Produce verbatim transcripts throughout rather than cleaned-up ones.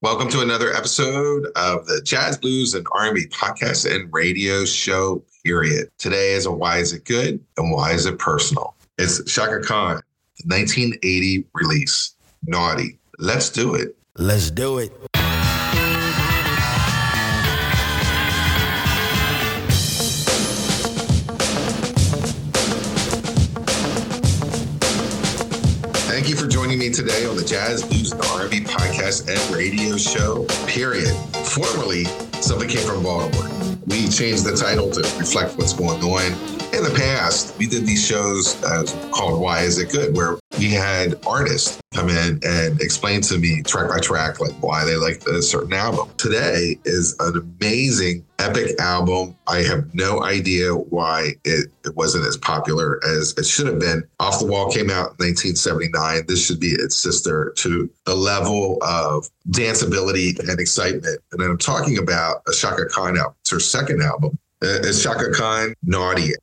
Welcome to another episode of the Jazz, Blues, and R and B podcast and radio show, period. Today is a Why Is It Good and Why Is It Personal? It's Chaka Khan, nineteen eighty release, Naughty. Let's do it. Let's do it. Thank you for joining me today on the Jazz, Blues, and R and B podcast and radio show, period. Formerly, Something Came from Baltimore. We changed the title to reflect what's going on. In the past, we did these shows uh, called Why Is It Good, where we had artists come in and explain to me track by track, like why they like a certain album. Today is an amazing, epic album. I have no idea why it, it wasn't as popular as it should have been. Off the Wall came out in nineteen seventy-nine. This should be its sister to the level of danceability and excitement. And I'm talking about a Chaka Khan album. It's her second album. It's Chaka Khan, Naughty.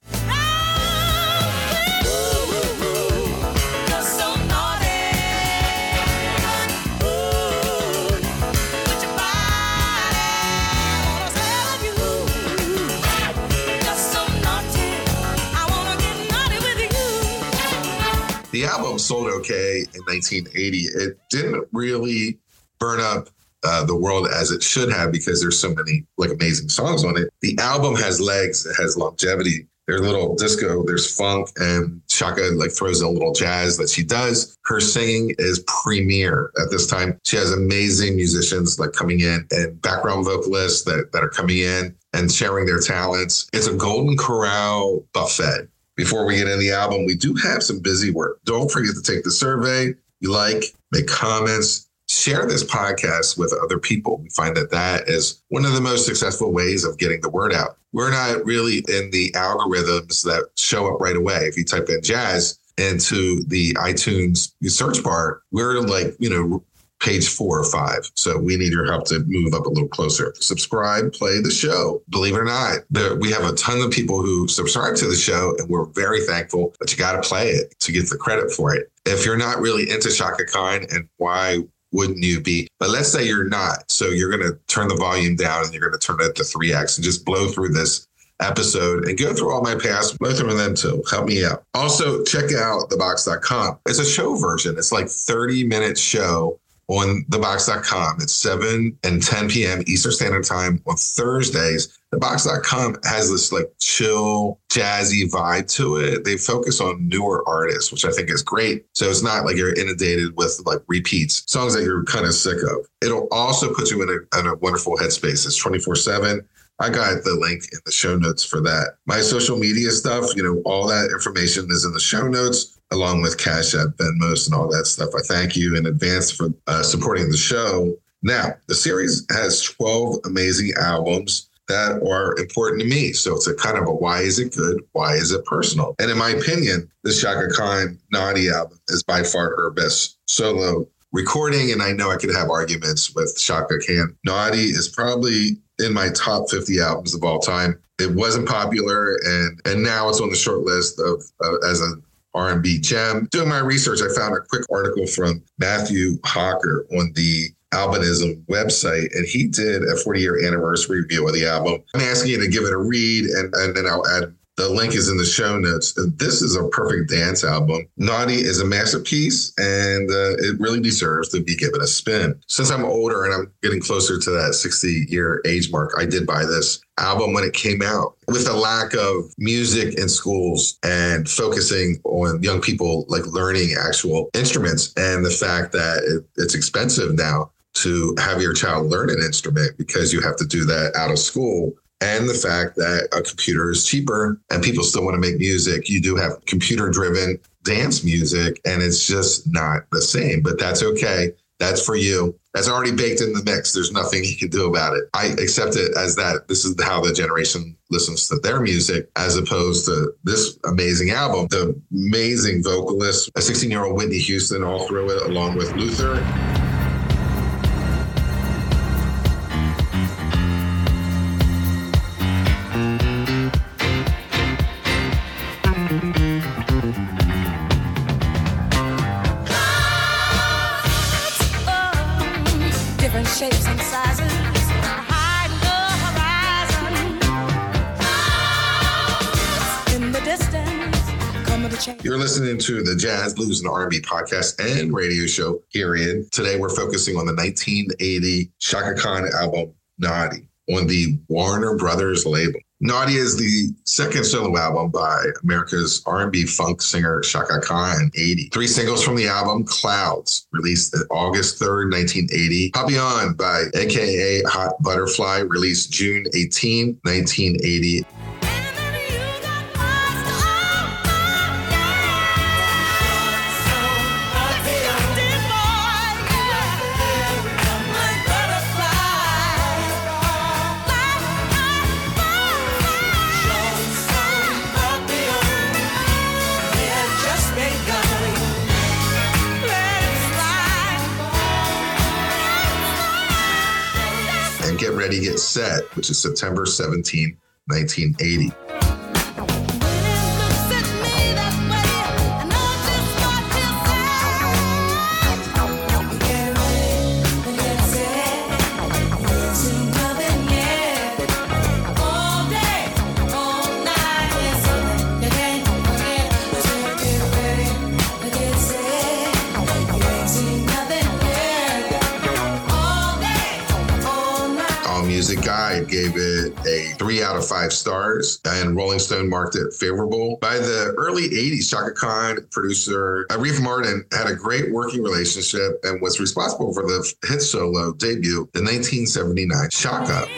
The album sold okay in nineteen eighty. It didn't really burn up uh, the world as it should have because there's so many like amazing songs on it. The album has legs, it has longevity. There's a little disco, there's funk, and Chaka like throws in a little jazz that she does. Her singing is premier at this time. She has amazing musicians like coming in and background vocalists that, that are coming in and sharing their talents. It's a Golden Corral buffet. Before we get into the album, we do have some busy work. Don't forget to take the survey. You like, make comments, share this podcast with other people. We find that that is one of the most successful ways of getting the word out. We're not really in the algorithms that show up right away. If you type in jazz into the iTunes search bar, we're like, you know, page four or five. So we need your help to move up a little closer. Subscribe, play the show. Believe it or not, there, we have a ton of people who subscribe to the show and we're very thankful, but you got to play it to get the credit for it. If you're not really into Chaka Khan, and why wouldn't you be? But let's say you're not. So you're going to turn the volume down and you're going to turn it to three X and just blow through this episode and go through all my past, blow through them too. Help me out. Also, check out the box dot com. It's a show version. It's like thirty minute show on the box dot com. It's seven and ten p.m. Eastern Standard Time on Thursdays. The box dot com has this like chill, jazzy vibe to it. They focus on newer artists, which I think is great. So it's not like you're inundated with like repeats, songs that you're kind of sick of. It'll also put you in a, in a wonderful headspace. It's twenty-four seven. I got the link in the show notes for that. My social media stuff, you know, all that information is in the show notes, along with Cash App, Venmos, and all that stuff. I thank you in advance for uh, supporting the show. Now, the series has twelve amazing albums that are important to me. So it's a kind of a why is it good? Why is it personal? And in my opinion, the Chaka Khan Naughty album is by far her best solo recording. And I know I could have arguments with Chaka Khan. Naughty is probably in my top fifty albums of all time. It wasn't popular, and and now it's on the short list of uh, as an R and B gem. Doing my research, I found a quick article from Matthew Hawker on the Albinism website, and he did a forty-year anniversary review of the album. I'm asking you to give it a read, and, and then I'll add the link is in the show notes. This is a perfect dance album. Naughty is a masterpiece, and uh, it really deserves to be given a spin. Since I'm older and I'm getting closer to that sixty-year age mark, I did buy this album when it came out. With the lack of music in schools and focusing on young people like learning actual instruments, and the fact that it, it's expensive now to have your child learn an instrument because you have to do that out of school. And the fact that a computer is cheaper and people still want to make music. You do have computer-driven dance music, and it's just not the same. But that's okay. That's for you. That's already baked in the mix. There's nothing you can do about it. I accept it as that. This is how the generation listens to their music, as opposed to this amazing album. The amazing vocalist, a sixteen-year-old Whitney Houston all through it, along with Luther. Shape You're listening to the Jazz, Blues, and R and B podcast and radio show here in. Today, we're focusing on the nineteen eighty Chaka Khan album, Naughty, on the Warner Brothers label. Naughty is the second solo album by America's R and B funk singer Chaka Khan in eighty. Three singles from the album: Clouds, released August third, nineteen eighty. Papillon by A K A Hot Butterfly, released June eighteenth, nineteen eighty. Get Ready, Get Set, which is September seventeenth, nineteen eighty. Music Guide gave it a three out of five stars, and Rolling Stone marked it favorable. By the early eighties, Chaka Khan producer Arif Mardin had a great working relationship and was responsible for the hit solo debut in nineteen seventy-nine, Chaka.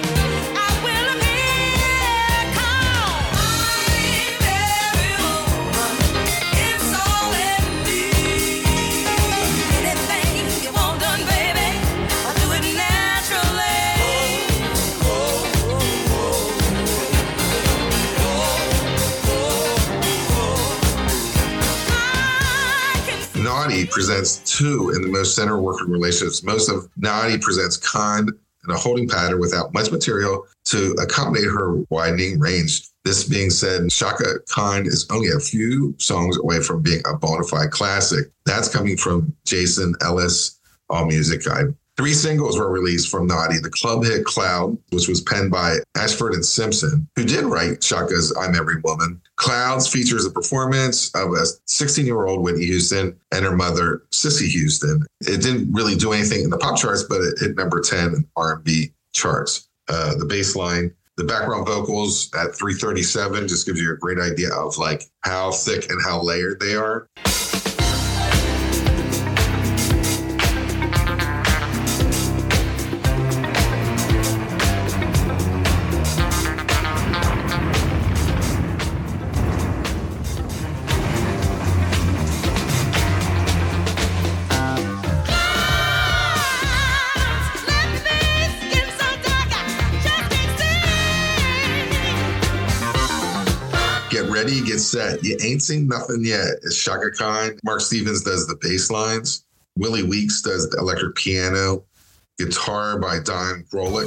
Naughty presents two in the most center working relationships. Most of Naughty presents Khan in a holding pattern without much material to accommodate her widening range. This being said, Chaka Khan is only a few songs away from being a bona fide classic. That's coming from Jason Ellis, All Music Guide. Three singles were released from Naughty. The club hit Cloud, which was penned by Ashford and Simpson, who did write Chaka's I'm Every Woman. Clouds features a performance of a sixteen-year-old Whitney Houston and her mother, Cissy Houston. It didn't really do anything in the pop charts, but it hit number ten in R and B charts. Uh, the bass line, the background vocals at three thirty-seven just gives you a great idea of like how thick and how layered they are. Get Ready, Get Set. You Ain't Seen Nothing Yet. It's Chaka Khan. Mark Stevens does the bass lines. Willie Weeks does the electric piano. Guitar by Don Grolich.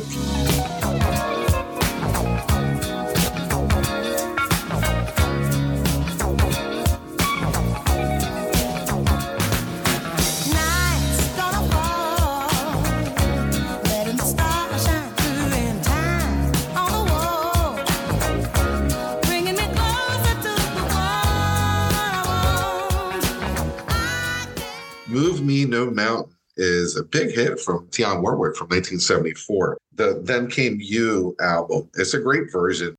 Move Me No Mountain is a big hit from Dionne Warwick from nineteen seventy-four. The Then Came You album. It's a great version.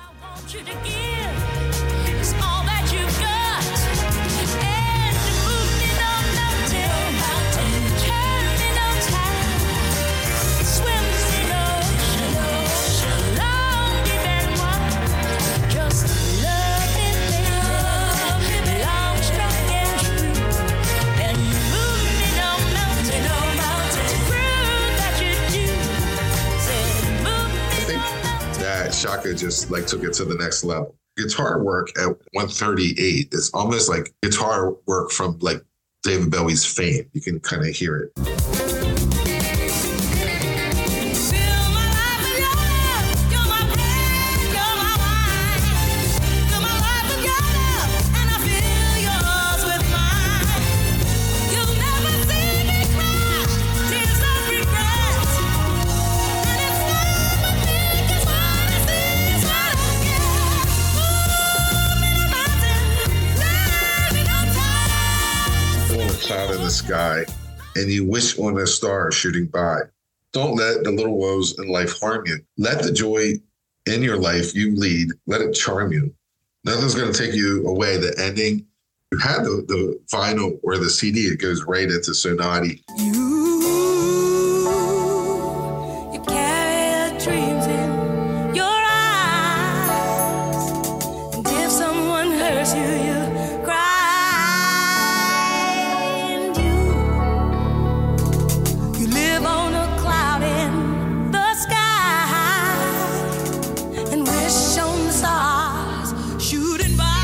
Chaka just like took it to the next level. Guitar work at one thirty-eight is almost like guitar work from like David Bowie's Fame. You can kind of hear it. sky and you wish on a star shooting by. Don't let the little woes in life harm you. Let the joy in your life you lead, let it charm you. Nothing's going to take you away. The ending, you had the, the vinyl or the C D, it goes right into So Naughty. You, you carry dreams in your eyes, and if someone hurts you, you cry. And you, you live on a cloud in the sky, and wish on the stars shooting by.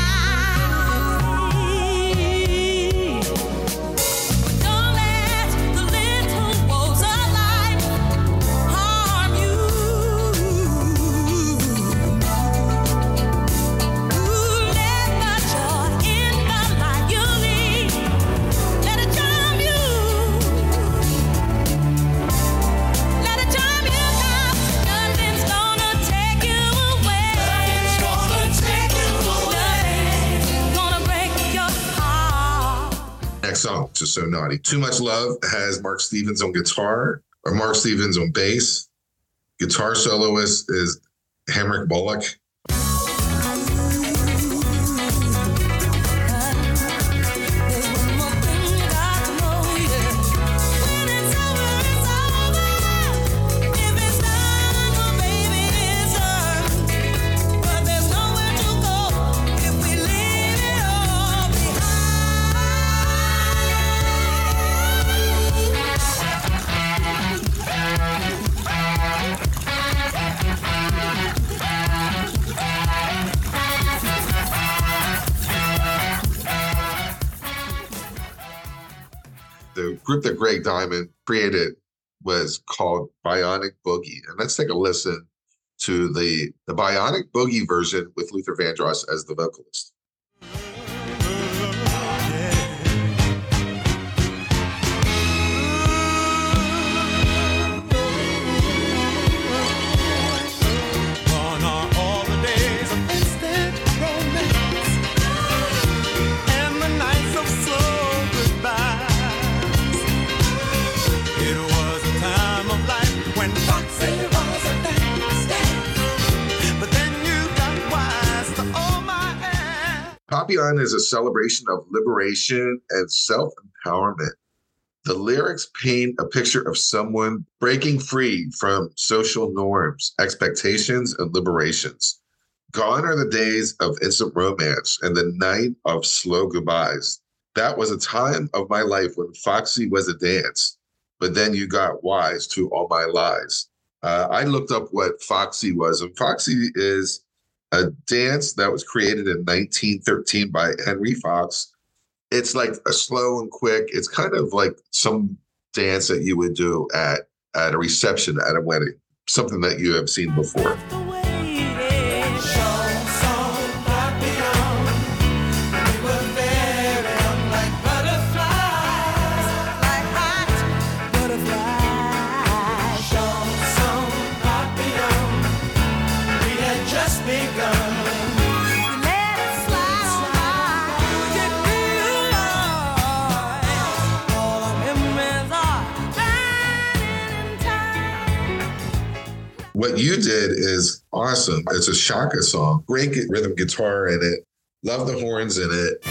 Song to So Naughty. Too Much Love has Mark Stevens on guitar, or Mark Stevens on bass. Guitar soloist is Henrik Bullock. The group that Greg Diamond created was called Bionic Boogie. And let's take a listen to the, the Bionic Boogie version with Luther Vandross as the vocalist. Papillon is a celebration of liberation and self-empowerment. The lyrics paint a picture of someone breaking free from social norms, expectations, and liberations. Gone are the days of instant romance and the night of slow goodbyes. That was a time of my life when Foxy was a dance, but then you got wise to all my lies. Uh, I looked up what Foxy was, and Foxy is a dance that was created in nineteen thirteen by Henry Fox. It's like a slow and quick. It's kind of like some dance that you would do at, at a reception at a wedding, something that you have seen before. What you did is awesome. It's a Shaka song. Great rhythm guitar in it. Love the horns in it.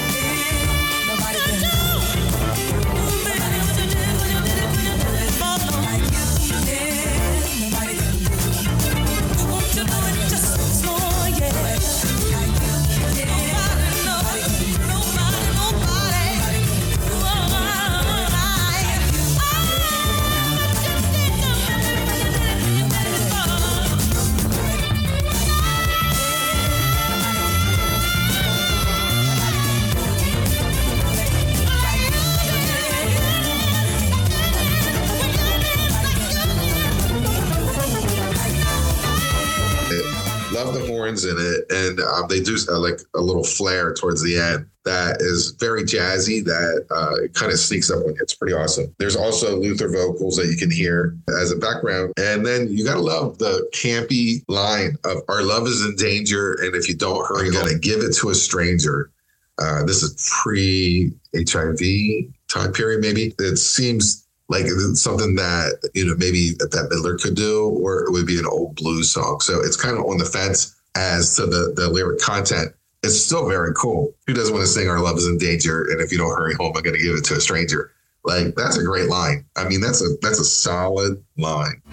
Love the horns in it, and um, they do uh, like a little flair towards the end that is very jazzy, that uh, it kind of sneaks up on you. It's pretty awesome. There's also Luther vocals that you can hear as a background, and then you gotta love the campy line of "Our love is in danger, and if you don't hurry, you gotta give it to a stranger." Uh, this is pre-H I V time period, maybe. It seems like it's something that, you know, maybe that Midler could do, or it would be an old blues song. So it's kind of on the fence as to the, the lyric content. It's still very cool. Who doesn't want to sing Our Love is in Danger? And if you don't hurry home, I'm going to give it to a stranger. Like, that's a great line. I mean, that's a that's a solid line.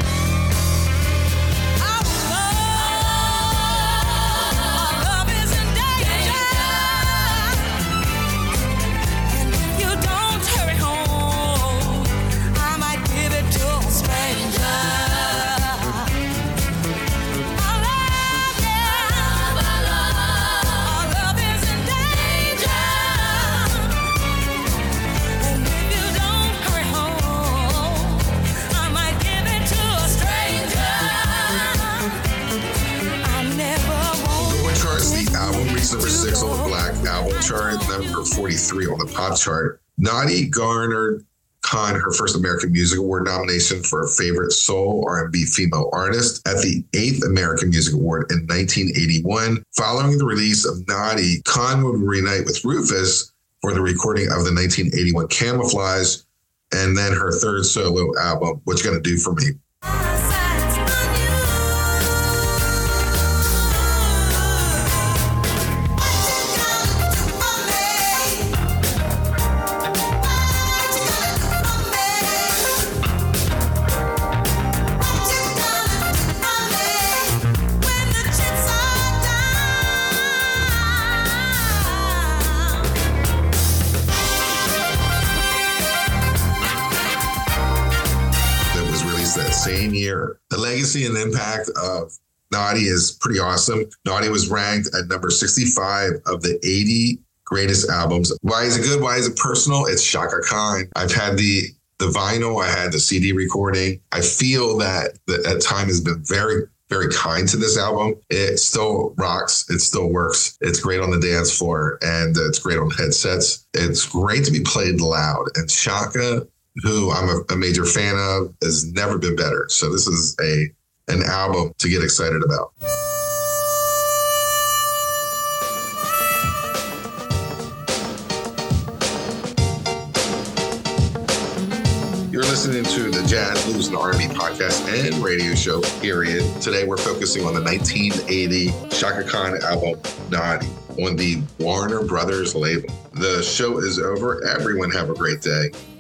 Number six on the Black Album chart, number forty-three on the pop chart. Naughty garnered Khan her first American Music Award nomination for a favorite soul R and B female artist at the eighth American Music Award in nineteen eighty-one. Following the release of Naughty, Khan would reunite with Rufus for the recording of the nineteen eighty-one Camouflage, and then her third solo album, What You Gonna Do For Me. That same year. The legacy and impact of Naughty is pretty awesome. Naughty was ranked at number sixty-five of the eighty greatest albums. Why is it good? Why is it personal? It's Chaka Khan. I've had the the vinyl. I had the C D recording. I feel that the, that time has been very, very kind to this album. It still rocks. It still works. It's great on the dance floor, and it's great on headsets. It's great to be played loud. And Chaka, who I'm a, a major fan of, has never been better. So this is a an album to get excited about. You're listening to the Jazz, Blues, and R and B podcast and radio show, period. Today we're focusing on the nineteen eighty Chaka Khan album, Naughty, on the Warner Brothers label. The show is over. Everyone have a great day.